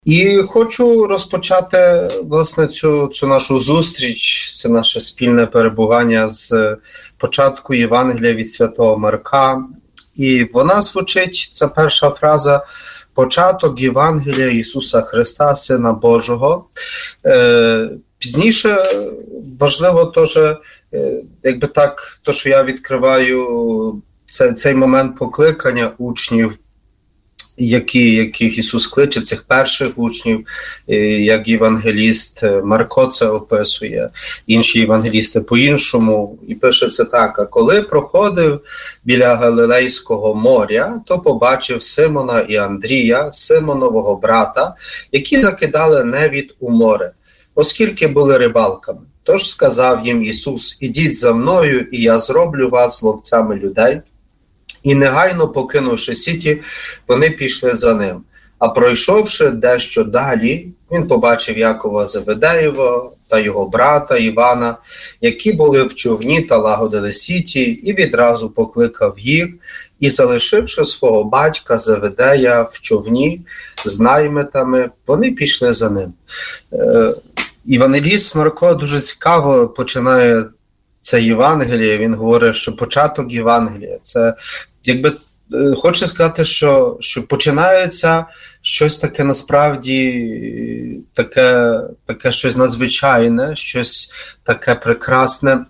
І хочу розпочати, власне, цю нашу зустріч, це наше спільне перебування з початку Євангелія від Святого Марка. І вона звучить, ця перша фраза, початок Євангелія Ісуса Христа, Сина Божого. Пізніше важливо теж, якби так, то, що я відкриваю цей момент покликання учнів, яких Ісус кличе, цих перших учнів, як євангеліст Марко це описує, інші євангелісти по-іншому, і пише це так: «А коли проходив біля Галилейського моря, то побачив Симона і Андрія, Симонового брата, які закидали невід у море, оскільки були рибалками. Тож сказав їм Ісус: ідіть за мною, і я зроблю вас ловцями людей. І негайно, покинувши сіті, вони пішли за ним. А пройшовши дещо далі, він побачив Якова Зеведеєва та його брата Івана, які були в човні та лагодили сіті, і відразу покликав їх, і, залишивши свого батька Зеведея в човні з наймитами, вони пішли за ним». Євангеліст Марко дуже цікаво починає це Євангеліє. Він говорить, що початок Євангелія – це, якби, хочу сказати, що починається щось таке насправді, таке щось надзвичайне, щось таке прекрасне,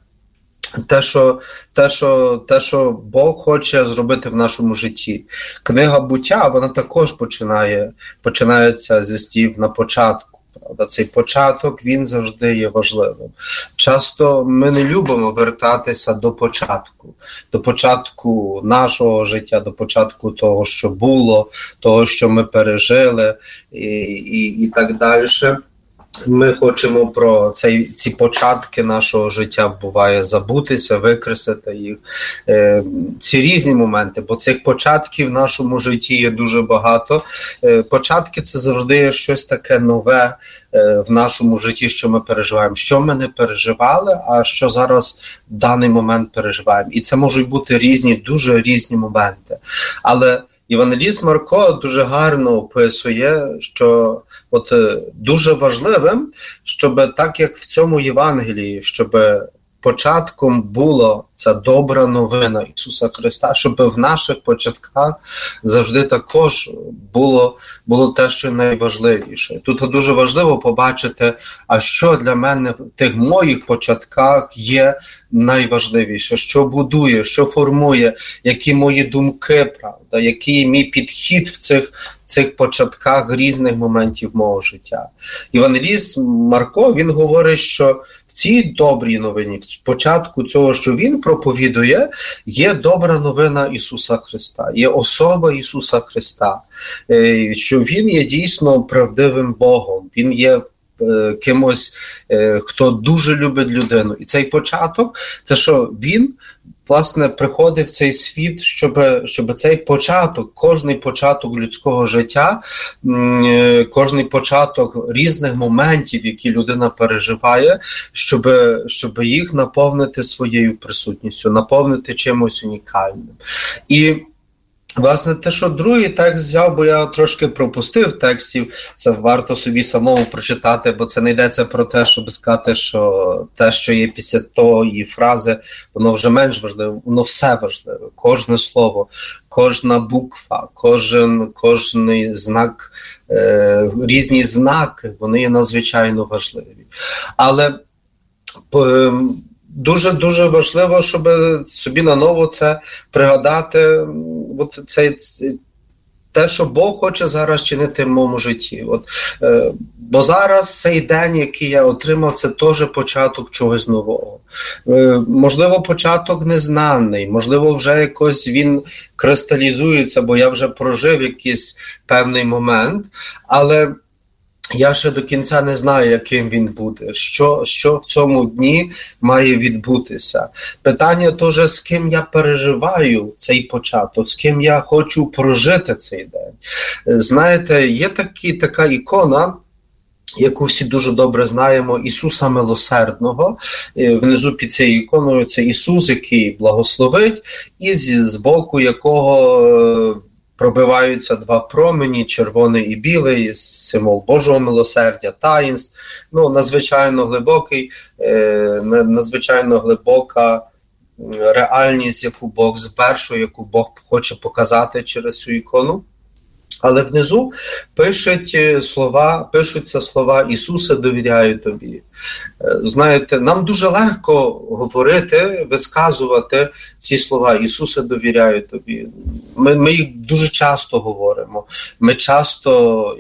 те, що Бог хоче зробити в нашому житті. Книга «Буття», вона також починається зі слів «на початку». Цей початок, він завжди є важливим. Часто ми не любимо вертатися до початку нашого життя, до початку того, що було, того, що ми пережили і так далі. Ми хочемо про ці початки нашого життя, буває, забутися, викреслити їх. Ці різні моменти, бо цих початків в нашому житті є дуже багато. Початки – це завжди є щось таке нове в нашому житті, що ми переживаємо. Що ми не переживали, а що зараз в даний момент переживаємо. І це можуть бути різні, дуже різні моменти. Але євангеліст Марко дуже гарно описує, що дуже важливим, щоб так, як в цьому Євангелії, щоб початком була ця добра новина Ісуса Христа, щоб в наших початках завжди також було те, що найважливіше. Тут дуже важливо побачити, а що для мене в тих моїх початках є найважливіше, що будує, що формує, які мої думки, правда, який мій підхід в цих початках різних моментів мого життя. Євангеліст Марко, він говорить, що в цій добрій новині, в початку цього, що він проповідує, є добра новина Ісуса Христа, є особа Ісуса Христа, що Він є дійсно правдивим Богом, Він є кимось, хто дуже любить людину. І цей початок, це що Він, власне, приходить в цей світ, щоб цей початок, кожний початок людського життя, кожний початок різних моментів, які людина переживає, щоб їх наповнити своєю присутністю, наповнити чимось унікальним. І власне, те, що другий текст взяв, бо я трошки пропустив текстів, це варто собі самому прочитати, бо це не йдеться про те, щоб сказати, що те, що є після тої фрази, воно вже менш важливе, воно все важливе. Кожне слово, кожна буква, кожний знак, різні знаки, вони є надзвичайно важливі. Але дуже дуже щоб собі наново це пригадати, те, що Бог хоче зараз чинити в моєму житті. Бо зараз цей день, який я отримав, це теж початок чогось нового. Можливо, початок незнаний, можливо, вже якось він кристалізується, бо я вже прожив якийсь певний момент, але я ще до кінця не знаю, яким він буде, що в цьому дні має відбутися. Питання теж, з ким я переживаю цей початок, з ким я хочу прожити цей день. Знаєте, є така ікона, яку всі дуже добре знаємо, Ісуса Милосердного. Внизу під цією іконою це Ісус, який благословить, і з боку якого пробиваються два промені, червоний і білий, символ Божого милосердя, таїнств. Надзвичайно глибока реальність, яку Бог звершує, яку Бог хоче показати через цю ікону. Але внизу пишуться слова «Ісусе, довіряю тобі». Знаєте, нам дуже легко говорити, висказувати ці слова «Ісусе, довіряю тобі». Ми їх дуже часто говоримо. Ми часто,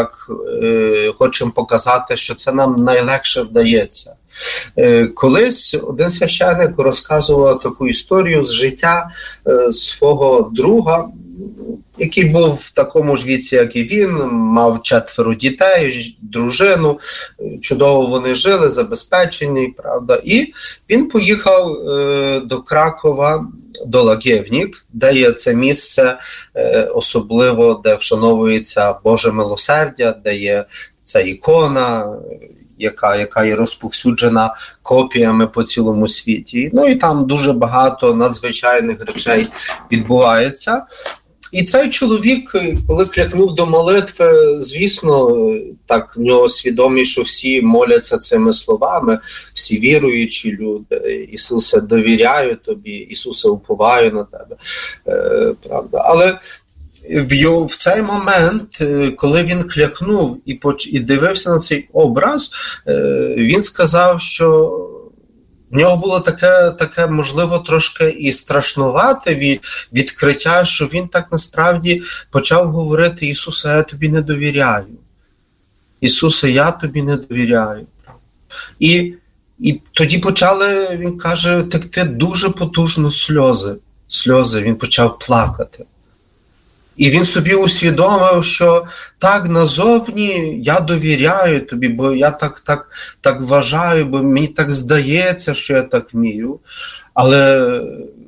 хочемо показати, що це нам найлегше вдається. Колись один священик розказував таку історію з життя свого друга, який був в такому ж віці, як і він, мав 4 дітей, дружину, чудово вони жили, забезпечені, правда. І він поїхав до Кракова, до Лагєвнік, де є це місце особливо, де вшановується Боже милосердя, де є ця ікона, яка є розповсюджена копіями по цілому світі. І там дуже багато надзвичайних речей відбувається. І цей чоловік, коли клякнув до молитви, звісно, так в нього свідомість, що всі моляться цими словами, всі віруючі люди. Ісусе, довіряю тобі, Ісусе, уповаю на тебе. Правда. Але в цей момент, коли він клякнув і дивився на цей образ, він сказав, що в нього було таке, можливо, трошки і страшнувате відкриття, що він так насправді почав говорити: Ісусе, я тобі не довіряю. Ісусе, я тобі не довіряю. І тоді почали, він каже, текти дуже потужно сльози. Він почав плакати. І він собі усвідомив, що так, назовні я довіряю тобі, бо я так вважаю, бо мені так здається, що я так вмію. Але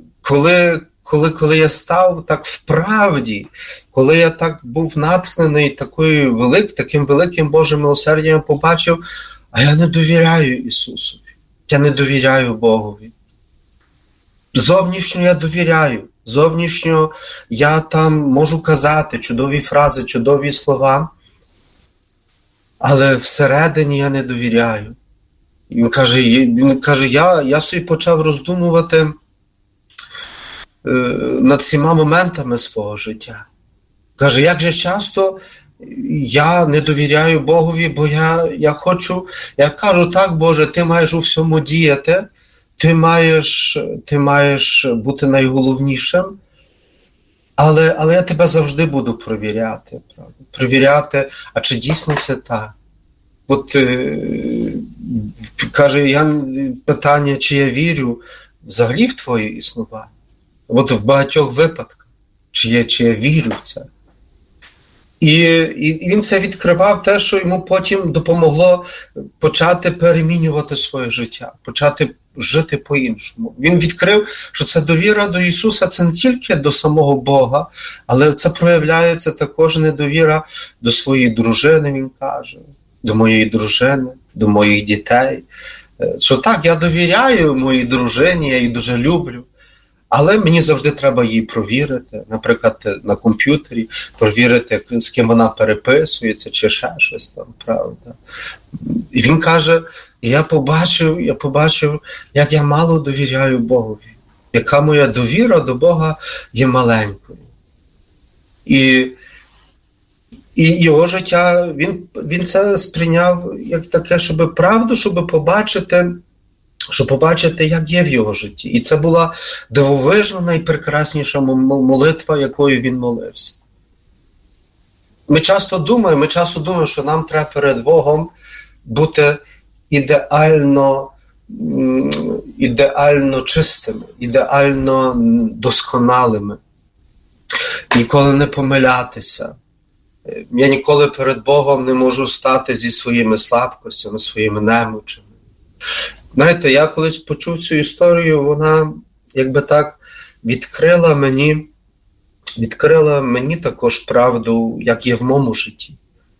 коли я став так вправді, коли я так був натхнений таким великим Божим милосердям, я побачив, а я не довіряю Ісусові, я не довіряю Богові. Зовнішньо я довіряю. Зовнішньо я там можу казати чудові фрази, чудові слова, але всередині я не довіряю. Він каже, я собі почав роздумувати над всіма моментами свого життя. Каже, як же часто я не довіряю Богові, бо я кажу, так, Боже, ти маєш у всьому діяти, ти маєш бути найголовнішим, але я тебе завжди буду провіряти. Правда? Провіряти, а чи дійсно це так? Каже, питання, чи я вірю взагалі в твоє існування? В багатьох випадках, чи я вірю в це. І він це відкривав те, що йому потім допомогло почати перемінювати своє життя, почати жити по-іншому. Він відкрив, що це довіра до Ісуса, це не тільки до самого Бога, але це проявляється також недовіра до своєї дружини, він каже, до моєї дружини, до моїх дітей. Що так, я довіряю моїй дружині, я її дуже люблю, але мені завжди треба її провірити, наприклад, на комп'ютері, провірити, з ким вона переписується, чи ще щось там, правда. І він каже, я побачив, як я мало довіряю Богові, яка моя довіра до Бога є маленькою. І його життя, він це сприйняв як таке, щоб побачити, як є в його житті. І це була дивовижна, найпрекрасніша молитва, якою він молився. Ми часто думаємо, що нам треба перед Богом бути ідеально чистими, ідеально досконалими, ніколи не помилятися. Я ніколи перед Богом не можу стати зі своїми слабкостями, своїми немочами. Знаєте, я колись почув цю історію, вона відкрила мені також правду, як є в моєму житті.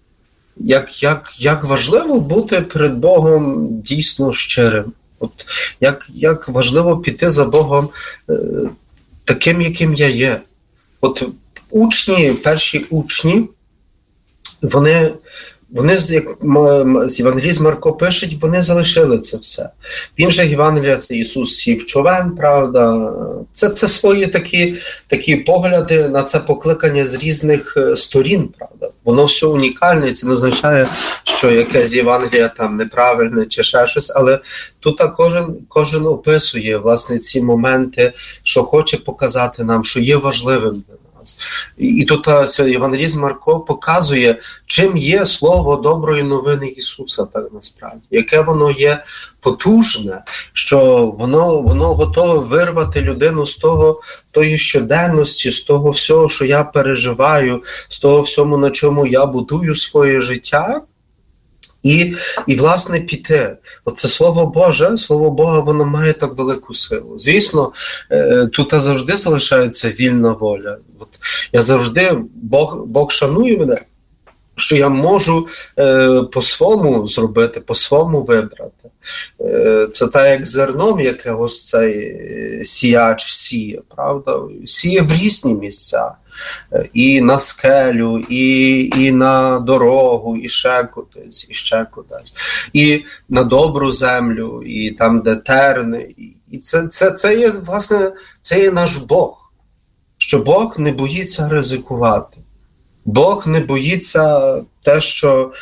Як важливо бути перед Богом дійсно щирим. Як важливо піти за Богом таким, яким я є. перші учні, вони як Євангеліст Марко пише, вони залишили це все. В інших Євангеліях це Ісус сів в човен, правда. Це свої такі погляди на це покликання з різних сторін, правда. Воно все унікальне, це не означає, що якесь Євангелія там неправильне чи ще щось, але тут кожен описує, власне, ці моменти, що хоче показати нам, що є важливим для нас. І тут Євангеліст Марко показує, чим є слово доброї новини Ісуса, так насправді, яке воно є потужне, що воно готове вирвати людину з тої щоденності, з того всього, що я переживаю, з того всього, на чому я будую своє життя, і власне, піти. Оце Слово Бога, воно має так велику силу. Звісно, тут завжди залишається вільна воля. Я завжди, Бог шанує мене, що я можу по-своєму зробити, по-своєму вибрати. Це так, як зерном, яке ось цей сіяч сіє, правда? Сіє в різні місця. І на скелю, і на дорогу, і ще кудись. І на добру землю, і там, де терни. І це є, власне, це є наш Бог. Що Бог не боїться ризикувати. Бог не боїться те, що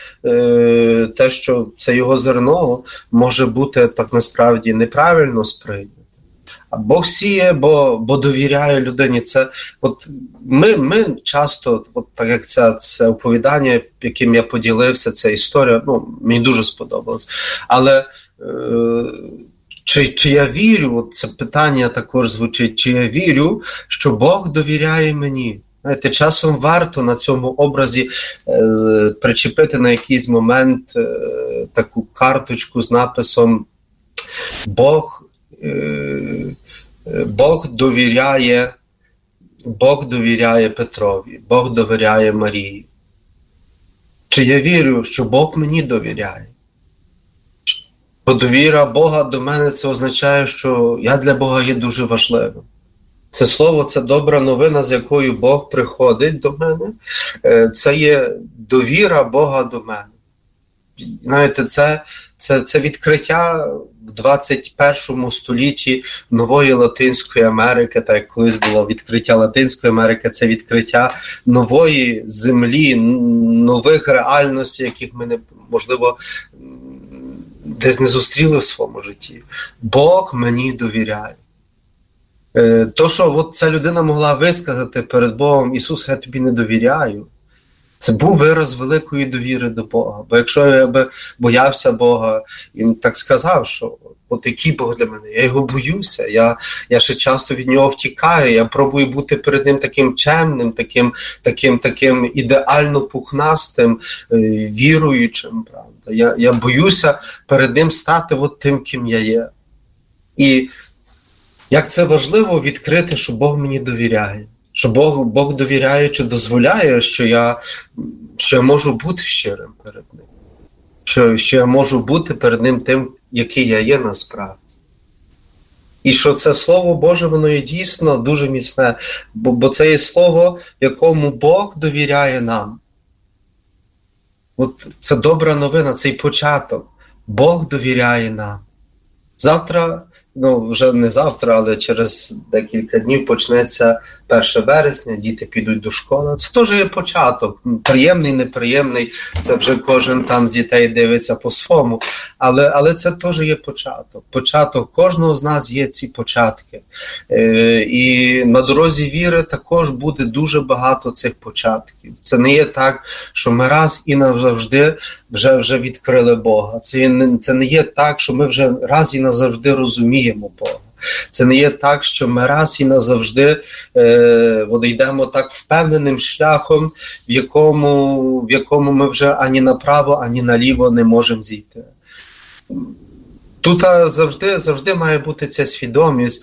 це його зерно може бути так насправді неправильно сприйнято. А Бог сіє, бо довіряє людині. Це ми часто, так як це оповідання, яким я поділився, ця історія, мені дуже сподобалось. Але чи я вірю, це питання також звучить, чи я вірю, що Бог довіряє мені? Знаєте, часом варто на цьому образі причепити на якийсь момент таку карточку з написом Бог довіряє Петрові, Бог довіряє Марії. Чи я вірю, що Бог мені довіряє? Бо довіра Бога до мене, це означає, що я для Бога є дуже важливим. Це слово, це добра новина, з якою Бог приходить до мене. Це є довіра Бога до мене. Знаєте, це відкриття в 21 столітті нової Латинської Америки, так як колись було відкриття Латинської Америки, це відкриття нової землі, нових реальностей, яких ми, можливо, десь не зустріли в своєму житті. Бог мені довіряє. То, що ця людина могла висказати перед Богом, Ісус, я тобі не довіряю, це був вираз великої довіри до Бога. Бо якщо я би боявся Бога, він так сказав, що який Бог для мене, я його боюся, я ще часто від нього втікаю, я пробую бути перед ним таким чемним, таким ідеально пухнастим, віруючим, правда. Я боюся перед ним стати тим, ким я є. І як це важливо відкрити, що Бог мені довіряє. Що Бог довіряє чи дозволяє, що я можу бути щирим перед ним. Що я можу бути перед ним тим, який я є насправді. І що це Слово Боже, воно є дійсно дуже міцне. Бо це є Слово, якому Бог довіряє нам. Це добра новина, цей початок. Бог довіряє нам. Завтра, вже не завтра, але через декілька днів почнеться 1 вересня, діти підуть до школи. Це теж є початок. Приємний, неприємний, це вже кожен там з дітей дивиться по-своєму. Але це теж є початок. Початок кожного з нас є ці початки. І на дорозі віри також буде дуже багато цих початків. Це не є так, що ми раз і назавжди вже відкрили Бога. Це не є так, що ми вже раз і назавжди розуміємо Бога. Це не є так, що ми раз і назавжди йдемо так впевненим шляхом, в якому ми вже ані направо, ані наліво не можемо зійти. Тут завжди має бути ця свідомість,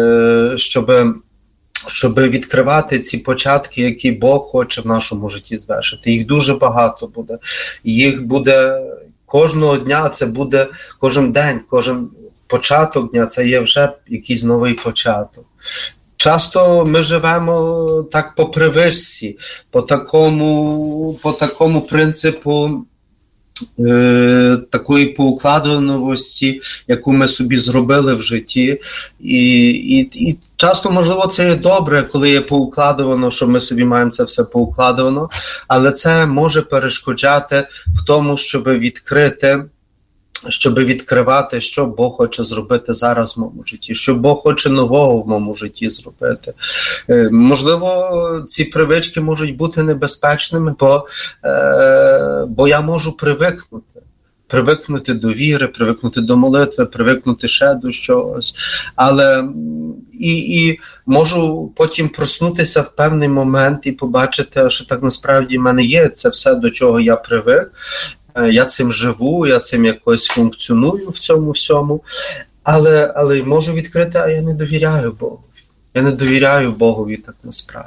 щоб відкривати ці початки, які Бог хоче в нашому житті звершити. Їх дуже багато буде. Їх буде кожного дня, це буде кожен день, кожен початок дня, це є вже якийсь новий початок. Часто ми живемо так по привичці, по такому принципу такої поукладеності, яку ми собі зробили в житті. І часто, можливо, це є добре, коли є поукладено, що ми собі маємо це все поукладено, але це може перешкоджати в тому, щоб відкривати, що Бог хоче зробити зараз в моєму житті, що Бог хоче нового в моєму житті зробити. Можливо, ці привички можуть бути небезпечними, бо я можу привикнути до віри, привикнути до молитви, привикнути ще до чогось, але і можу потім проснутися в певний момент і побачити, що так насправді в мене є це все, до чого я привик, я цим живу, я цим якось функціоную в цьому всьому, але можу відкрити, а я не довіряю Богу. Я не довіряю Богові так насправді.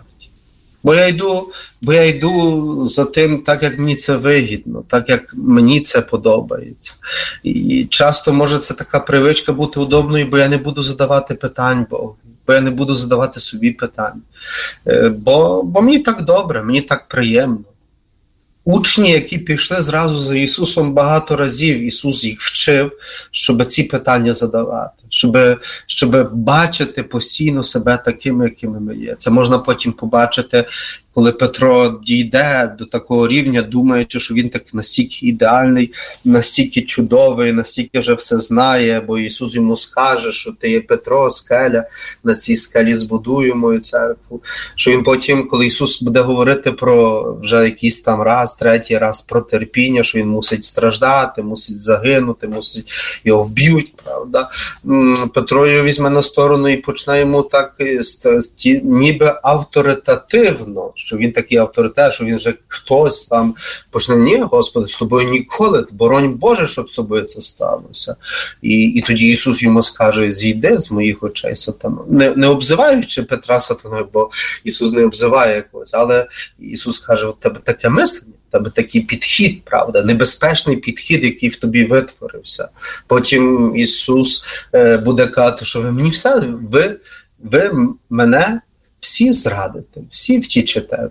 Бо я йду за тим, так як мені це вигідно, так як мені це подобається. І часто може це така привичка бути удобною, бо я не буду задавати питань Богу, бо я не буду задавати собі питань. Бо мені так добре, мені так приємно. Учні, які пішли зразу за Ісусом багато разів, Ісус їх вчив, щоб ці питання задавати, щоб бачити постійно себе такими, якими ми є. Це можна потім побачити, коли Петро дійде до такого рівня, думаючи, що він так настільки ідеальний, настільки чудовий, настільки вже все знає, бо Ісус йому скаже, що ти є Петро, скеля, на цій скелі збудую мою церкву. Що він потім, коли Ісус буде говорити про вже якийсь там третій раз про терпіння, що він мусить страждати, мусить загинути, його вб'ють, правда. Петро його візьме на сторону і почне йому так ніби авторитативно, що він такий авторитет, що він же хтось там почне, ні, Господи, з тобою ніколи, боронь Боже, щоб з тобою це сталося. І тоді Ісус йому скаже, зійди з моїх очей, сатано. Не обзиваючи Петра сатаною, бо Ісус не обзиває якогось, але Ісус каже, у тебе таке мислення, у тебе такий підхід, правда, небезпечний підхід, який в тобі витворився. Потім Ісус буде казати, що ви мені все, ви мене всі зрадите, всі втічете.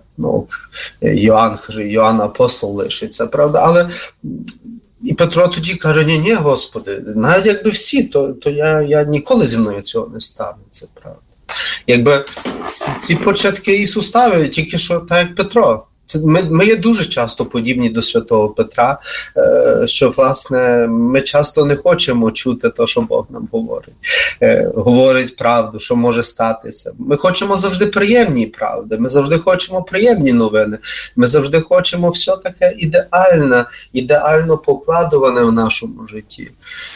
Йоанн апостол лишиться, правда? Але і Петро тоді каже, ні, Господи, навіть якби всі, то я ніколи зі мною цього не станеться, правда? Якби ці початки Ісус ставив, тільки що так, як Петро. Ми є дуже часто подібні до святого Петра, що, власне, ми часто не хочемо чути те, що Бог нам говорить. Говорить правду, що може статися. Ми хочемо завжди приємні правди, ми завжди хочемо приємні новини, ми завжди хочемо все таке ідеально покладуване в нашому житті.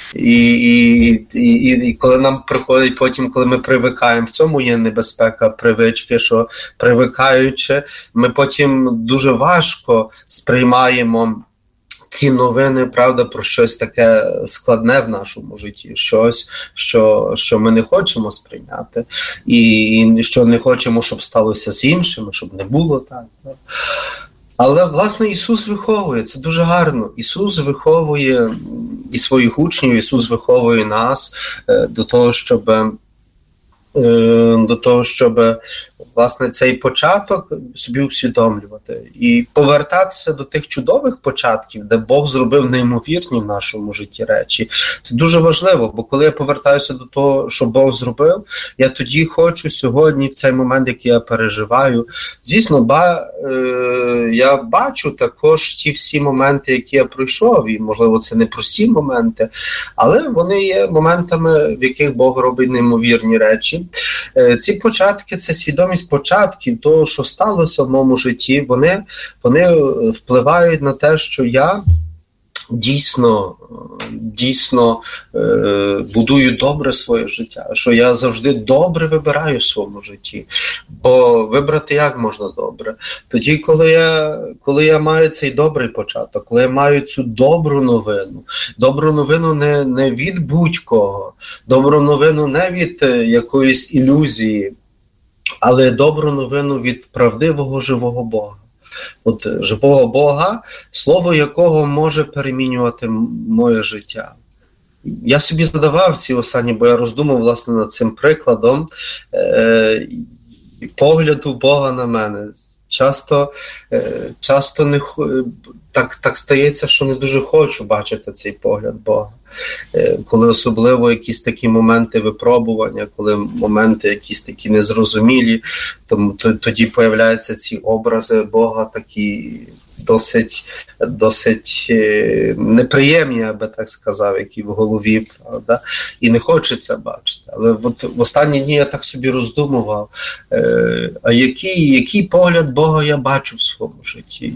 І коли нам приходить потім, коли ми привикаємо, в цьому є небезпека привички, що привикаючи, ми потім дуже важко сприймаємо ці новини, правда, про щось таке складне в нашому житті, щось, що ми не хочемо сприйняти, і що не хочемо, щоб сталося з іншими, щоб не було так. Але, власне, Ісус виховує, це дуже гарно. Ісус виховує і своїх учнів, Ісус виховує нас до того, щоб власне цей початок собі усвідомлювати і повертатися до тих чудових початків, де Бог зробив неймовірні в нашому житті речі. Це дуже важливо, бо коли я повертаюся до того, що Бог зробив, я тоді хочу сьогодні, в цей момент, який я переживаю, звісно, я бачу також ті всі моменти, які я пройшов, і, можливо, це не прості моменти, але вони є моментами, в яких Бог робить неймовірні речі. Ці початки, це свідомість початків того, що сталося в моєму житті, вони впливають на те, що я дійсно будую добре своє життя, що я завжди добре вибираю в своєму житті. Бо вибрати як можна добре? Тоді, коли я маю цей добрий початок, коли я маю цю добру новину не від будь-кого, добру новину не від якоїсь ілюзії, але добру новину від правдивого живого Бога. От живого Бога, слово якого може перемінювати моє життя. я собі задавав ці останні, бо я роздумав, власне, над цим прикладом погляду Бога на мене. Часто не так стається, що не дуже хочу бачити цей погляд Бога. Коли особливо якісь такі моменти випробування, коли моменти якісь такі незрозумілі, тоді появляються ці образи Бога такі досить неприємні, я би так сказав, які в голові, правда, і не хочеться бачити. Але от в останні дні я так собі роздумував, а який погляд Бога я бачу в своєму житті,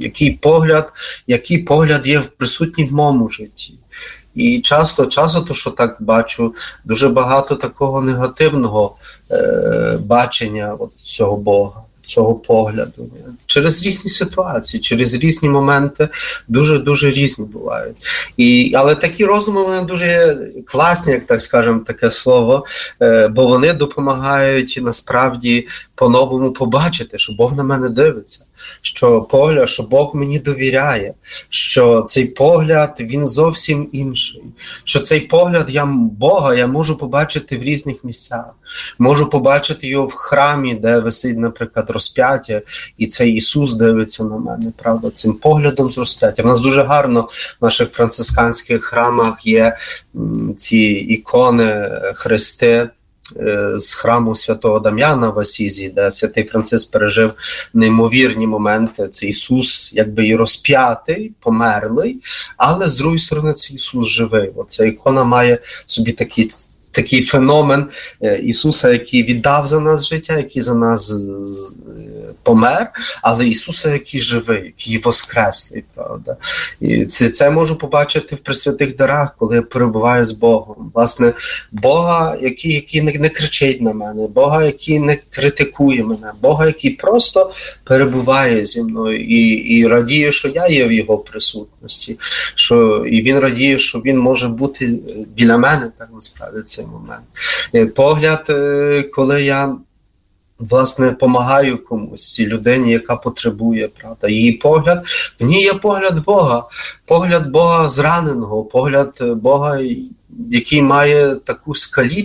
який погляд є присутній в моєму житті. І часто, то, що так бачу, дуже багато такого негативного бачення от цього Бога, цього погляду. Через різні ситуації, через різні моменти, дуже-дуже різні бувають. Але такі роздуми, вони дуже класні, як так скажемо, таке слово, бо вони допомагають насправді по-новому побачити, що Бог на мене дивиться, що Бог мені довіряє, що цей погляд, він зовсім інший, що цей погляд Бога я можу побачити в різних місцях. Можу побачити його в храмі, де висить, наприклад, розп'яття, і цей Ісус дивиться на мене, правда, цим поглядом з розп'яття. В нас дуже гарно в наших францисканських храмах є ці ікони, хрести з храму святого Дам'яна в Асізі, де святий Франциск пережив неймовірні моменти. Це Ісус якби і розп'ятий, померлий, але з другої сторони це Ісус живий. Оця ікона має собі такий феномен Ісуса, який віддав за нас життя, який за нас помер, але Ісуса, який живий, який воскреслий, правда. І це можу побачити в пресвятих дарах, коли я перебуваю з Богом. Власне, Бога, який не кричить на мене, Бога, який не критикує мене, Бога, який просто перебуває зі мною і радіє, що я є в Його присутності, і Він радіє, що Він може бути біля мене, так насправді, цей момент. Погляд, коли я власне, допомагаю комусь, цій людині, яка потребує, правда. Її погляд, в ній є погляд Бога зраненого, погляд Бога, який має таку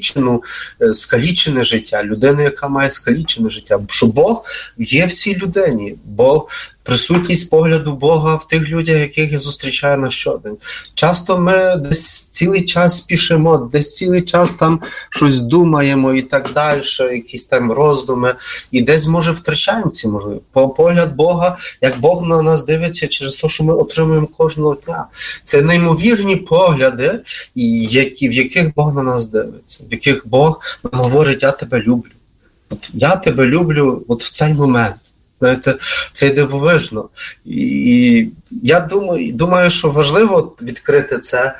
скалічене життя, людина, яка має скалічене життя, що Бог є в цій людині, присутність погляду Бога в тих людях, яких я зустрічаю на щодень. Часто ми десь цілий час спішимо, десь цілий час там щось думаємо і так далі, якісь там роздуми, і десь, може, втрачаємо ці можливості. Погляд Бога, як Бог на нас дивиться через те, що ми отримуємо кожного дня. Це неймовірні погляди, в яких Бог на нас дивиться, в яких Бог нам говорить: я тебе люблю. Я тебе люблю от в цей момент. Знаєте, це дивовижно. І я думаю, що важливо відкрити це,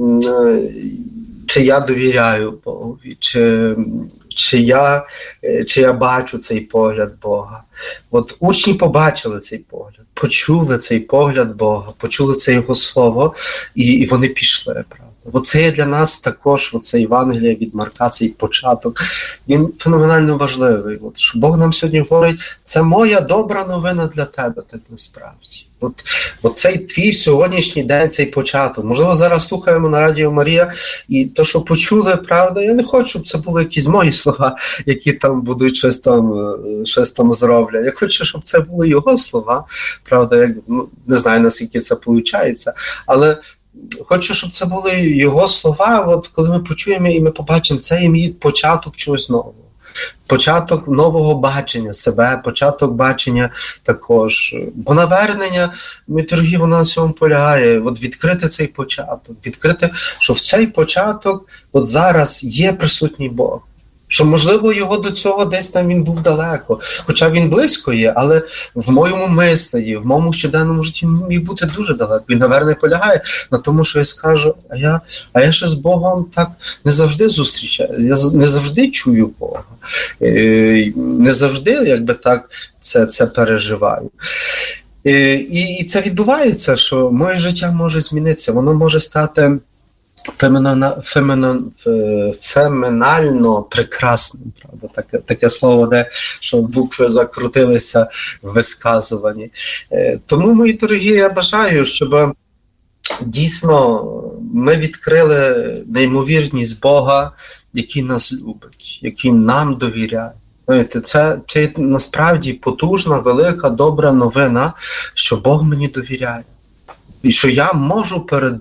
чи я довіряю Богові, чи я бачу цей погляд Бога. От учні побачили цей погляд, почули цей погляд Бога, почули це Його Слово, і вони пішли, правда. Оце є для нас також, оце Євангеліє від Марка, цей початок, він феноменально важливий. От, що Бог нам сьогодні говорить: це моя добра новина для тебе, так насправді. От цей твій сьогоднішній день, цей початок. Можливо, зараз слухаємо на Радіо Марія, і то, що почули, правда, я не хочу, щоб це були якісь мої слова, які там будуть щось там зроблять. Я хочу, щоб це були Його слова, правда, не знаю, наскільки це виходить, але хочу, щоб це були Його слова, от коли ми почуємо і ми побачимо, це є мій початок чогось нового. Початок нового бачення себе, початок бачення також. Бо навернення, мої дорогі, воно на цьому полягає. От відкрити цей початок. Відкрити, що в цей початок от зараз є присутній Бог. Що, можливо, його до цього десь там він був далеко. Хоча він близько є, але в моєму мисленні, в моєму щоденному житті він міг бути дуже далеко. Він, наверное, полягає на тому, що я скажу: а я ще з Богом так не завжди зустрічаю, я не завжди чую Бога. Не завжди, якби так, це переживаю. І це відбувається, що моє життя може змінитися, воно може стати феноменально прекрасним, правда, таке слово, де що букви закрутилися в висказуванні. Тому, мої дорогі, я бажаю, щоб дійсно ми відкрили неймовірність Бога, який нас любить, який нам довіряє. Знаєте, це насправді потужна, велика, добра новина, що Бог мені довіряє. І що я можу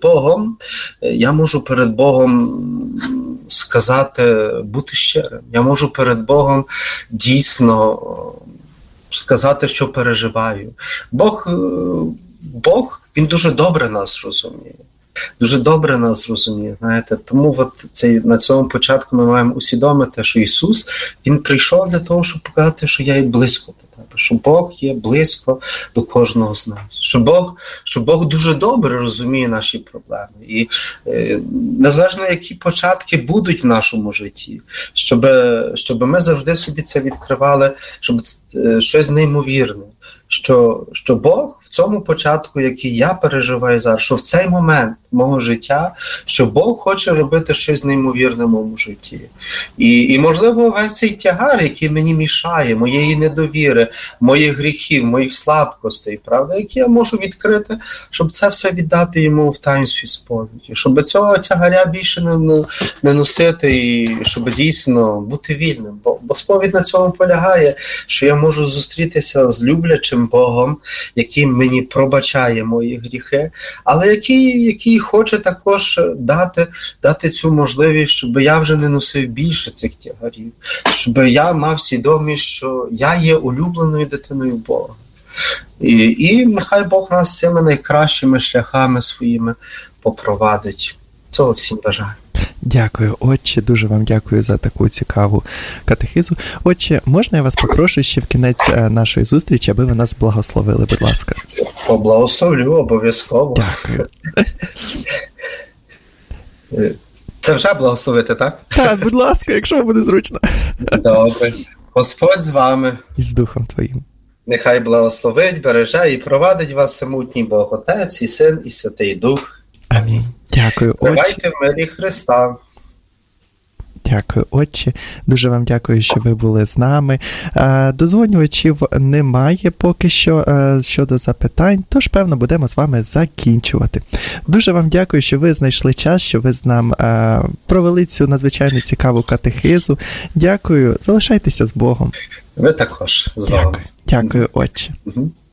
перед Богом сказати, бути щирим. Я можу перед Богом дійсно сказати, що переживаю. Бог, він дуже добре нас розуміє. Дуже добре нас розуміє, знаєте. Тому на цьому початку ми маємо усвідомити, що Ісус, Він прийшов для того, щоб показати, що я є близько до тебе, що Бог є близько до кожного з нас, що Бог дуже добре розуміє наші проблеми. І незалежно, які початки будуть в нашому житті, щоб ми завжди собі це відкривали, щоб щось неймовірне. Що Бог в цьому початку, який я переживаю зараз, що в цей момент мого життя, що Бог хоче робити щось неймовірне в моєму житті. І можливо, весь цей тягар, який мені мішає, моєї недовіри, моїх гріхів, моїх слабкостей, правда, які я можу відкрити, щоб це все віддати йому в таїнстві сповіді, щоб цього тягаря більше не носити і щоб дійсно бути вільним. Бо сповідь на цьому полягає, що я можу зустрітися з люблячим Богом, який мені пробачає мої гріхи, але який хоче також дати цю можливість, щоб я вже не носив більше цих тягарів, щоб я мав свідомість, що я є улюбленою дитиною Бога. І нехай Бог нас цими найкращими шляхами своїми попровадить. Цього всім бажаю. Дякую, отче, дуже вам дякую за таку цікаву катехизу. Отче, можна я вас попрошу ще в кінець нашої зустрічі, аби ви нас благословили, будь ласка? Поблагословлю, обов'язково. Дякую. Це вже благословити, так? Так, будь ласка, якщо вам буде зручно. Добре. Господь з вами. І з Духом Твоїм. Нехай благословить, береже і провадить вас самотній Бог, Отець і Син і Святий Дух. Амінь. Дякую, отче. Тривайте в мирі Христа. Дякую, отче. Дуже вам дякую, що ви були з нами. Дозвонювачів немає поки що щодо запитань, тож, певно, будемо з вами закінчувати. Дуже вам дякую, що ви знайшли час, що ви з нами провели цю надзвичайно цікаву катехизу. Дякую. Залишайтеся з Богом. Ви також з вами. Дякую, отче.